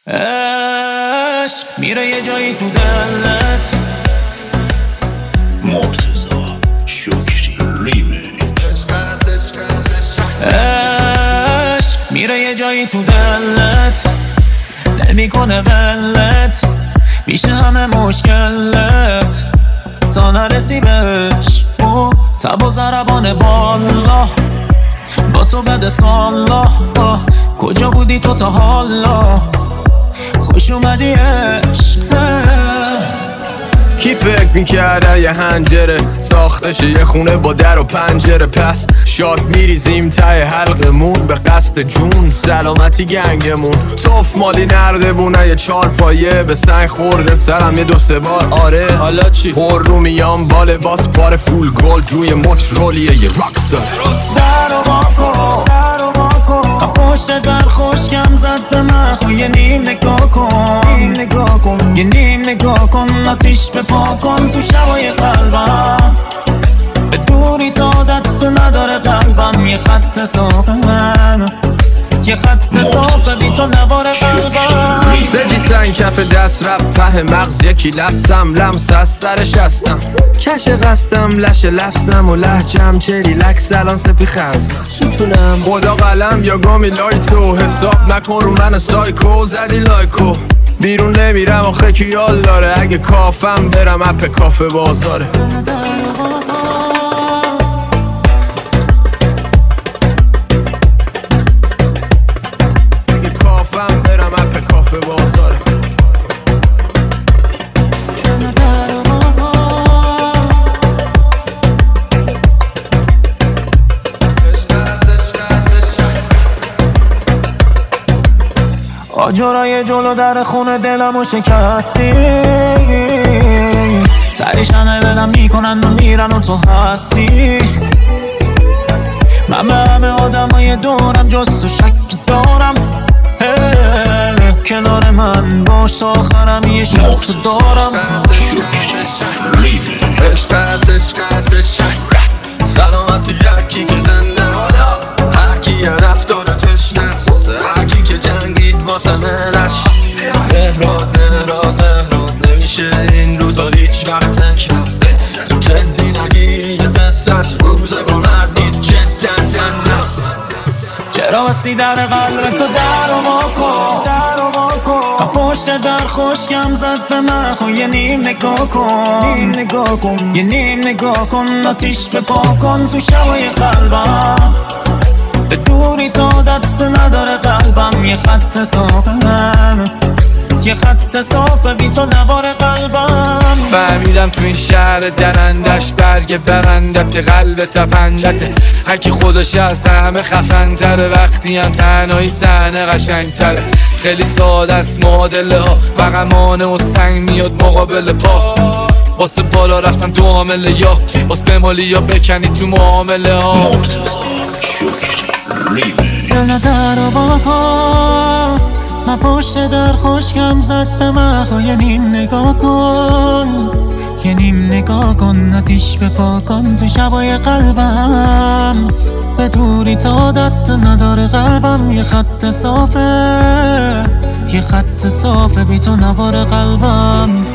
عشق میره یه جایی تو دلت. مرتضی شکری ریمیکس. عشق میره یه جایی تو دلت، نمیکنه ولت، میشه همه مشکلت تا نرسی بهش. تب و ضربان بالا با تو بده سالا. کجا بودی تو تا حالا؟ خوش اومدی عشق. کی فکر میکرده یه هنجره ساختشه یه خونه با در و پنجره؟ پس شاک میریزیم ته حلقمون به قصد جون سلامتی گنگمون. توف مالی نرده بونه یه 4 پایه به سنگ خورده سرم یه 2-3 بار. آره حالا چی؟ پر رو میام با لباس بار فول گولد روی مچ رولیه یه راکستار. در و واکن پشت در خوشگم زد به من. یه نیم نگاه کن، یه نیم نگاه کن، آتیش بپا کن تو شبای قلبم. به دوری تا عادت نداره قلبم. یه خط صاف من، یه خط صاف بی تو نوار قلبم. سجی سنگ کف دست رفت ته مغز یکی لستم لمس از سرش هستم کش قستم لش لفظم و لحجم چه ریلکس الان سپی خرزم ستونم خدا قلم یا گامی لایتو حساب نکن رو من سایکو زدی لایکو. بیرون نمیرم آخه کیال داره اگه کافم برم اپ کافه بازاره. آجرای جلو در خونه دلمو شکستی. تهش همه بدم میکنن و میرن و تو هستی. من به همه آدمای دورم جز تو شک دارم. کنار من باش تا آخرم یه شک دارم. سلامتی یکی که زنده است، هرکی یه رفتار تشنست، هرکی که جنگید واسه منش. مهراد نمیشه این روزا هیچ وقت تکرست. جدی نگیری یه قصص روزگان هر نیست جدا تنست. چرا بستی در قلب تو در و واکن پشت در خوشگم زد به من. یه نیم نگاه کن، یه نیم نگاه کن، آتیش بپا کن تو شبای قلبم. به دوری تا عادت نداره قلبم. یه خط صاف من، یه خط صاف بی تو نوار قلبم. فهمیدم تو این شهر درندش برگ برندت قلب تپندته. هرکی خودش از همه خفن تره وقتی هم تنهایی صحنه قشنگ تره. خیلی ساده است معادله ها و غمانه و سنگ میاد مقابل پا. واسه بالا رفتن دو عامله یا واسه بمالی یا بکنی تو معامله ها. مرتضی شکری ریمیکس. دل در و واکن من پشت در خوشگم زد به من. یه نیم نگاه کن، یه نیم نگاه کن، آتیش بپا کن تو شبای قلبم. به دوری تا عادت نداره قلبم. یه خط صافه، یه خط صافه بی تو نوار قلبم.